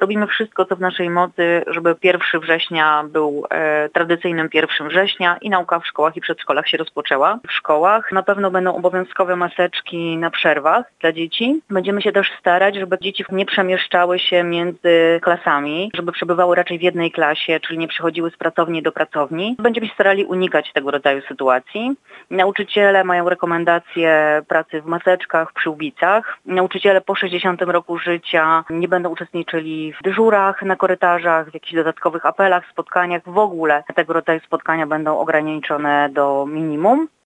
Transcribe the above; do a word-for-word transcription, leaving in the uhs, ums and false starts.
Robimy wszystko, co w naszej mocy, żeby pierwszego września był e, tradycyjnym pierwszym września i nauka w szkołach i przedszkolach się rozpoczęła. W szkołach na pewno będą obowiązkowe maseczki na przerwach dla dzieci. Będziemy się też starać, żeby dzieci nie przemieszczały się między klasami, żeby przebywały raczej w jednej klasie, czyli nie przychodziły z pracowni do pracowni. Będziemy się starali unikać tego rodzaju sytuacji. Nauczyciele mają rekomendacje pracy w maseczkach, przyłbicach. Nauczyciele po sześćdziesiątym roku życia nie będą uczestniczyli w dyżurach na korytarzach, w jakichś dodatkowych apelach, spotkaniach. W ogóle tego rodzaju spotkania będą ograniczone do minimum.